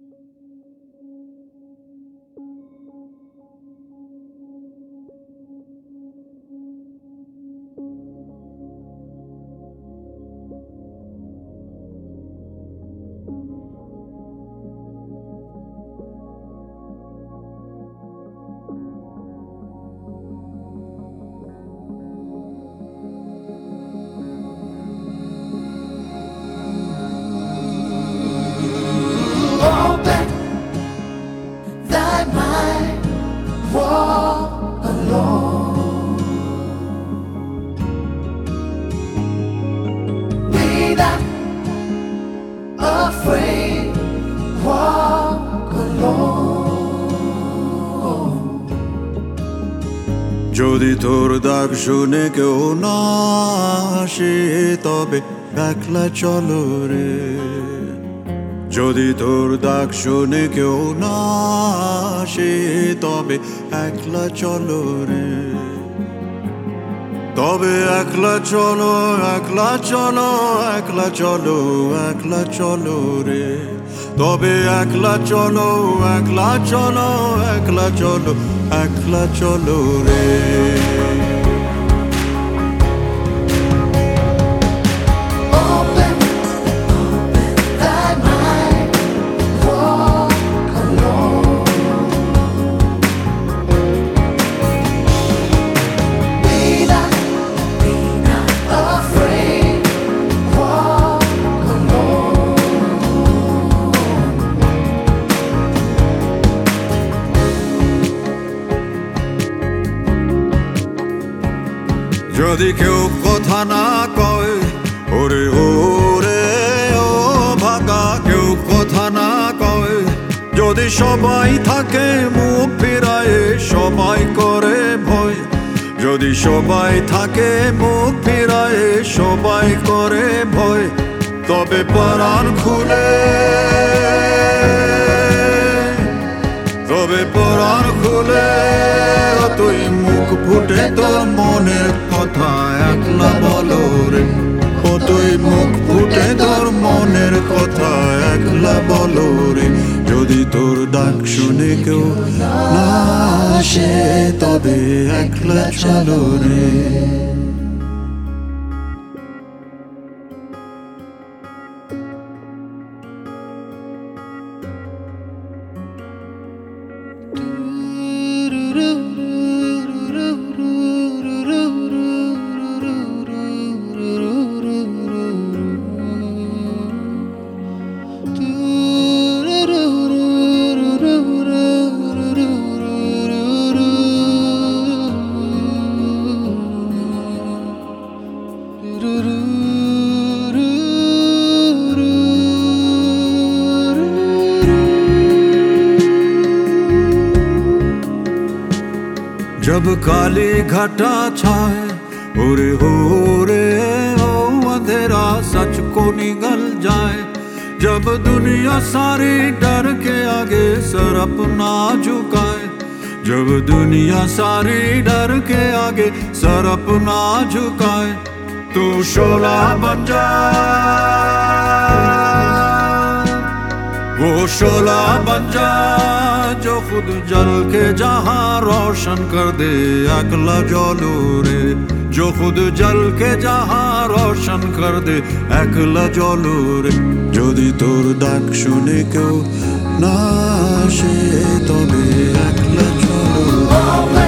Open thy mind, walk alone. Be not afraid, walk alone. যদি তোর ডাক শুনে কেউ না আসে তবে একলা চলো রে। যদি তোর ডাক শুনে কেউ না আসে তবে একলা চলো রে। তবে একলা চলো, একলা চলো, একলা চলো, একলা চলো রে। তবে একলা চলো, একলা চলো, একলা চলো, একলা চলো রে। যদি কেউ কথা না কয় ওরে ওরে ও ভাগা, কেউ কথা না কয়, যদি সবাই থাকে মুখ ফিরায়ে সবাই করে ভয়, যদি সবাই থাকে মুখ ফিরায়ে সবাই করে ভয়, তবে পরাণ খুলে, তবে পরাণ খুলে তুই মুখ ফুটে তোর মনের কথা একলা বলো রে। ও তুই মুখ ফুটে তোর মনের কথা একলা বলো রে। যদি তোর ডাক শুনে কেউ না আসে তবে একলা চলো রে। जब काली घटा छाए ओरे हो रे ओ अंधेरा सच को निगल जाए, जब दुनिया सारी डर के आगे सर अपना झुकाए, जब दुनिया सारी डर के आगे सर अपना झुकाए, तू शोला बन जा, वो शोला बन जा जो खुद जल के जहां रोशन कर दे अकला जलो रे, जो खुद जल के जहां रोशन कर दे अकला जलो रे। যদি তোর ডাক শুনে কেউ না আসে তবে একলা চলো।